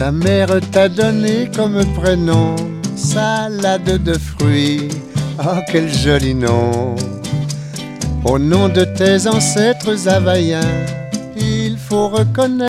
Ta mère t'a donné comme prénom salade de fruits. Oh, quel joli nom! Au nom de tes ancêtres havaïens, il faut reconnaître